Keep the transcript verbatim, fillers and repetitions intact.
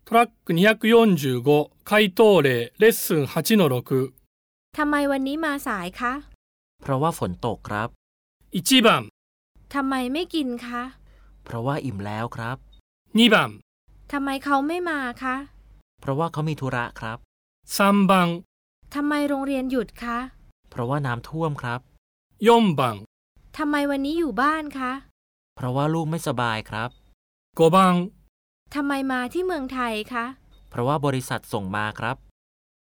トラックにひゃくよんじゅうご回答例レッスン はちのろくทำไมวันนี้มาสายคะเพราะว่าฝนตกครับいちばんทำไมไม่กินคะเพราะว่าอิ่มแล้วครับにばんทำไมเขาไม่มาคะเพราะว่าเขามีธุระครับさんばんทำไมโรงเรียนหยุดคะเพราะว่าน้ำท่วมครับよんばんทำไมวันนี้อยู่บ้านคะเพราะว่าลูกไม่สบายครับごばんทำไมมาที่เมืองไทยคะเพราะว่าบริษัทส่งมาครับ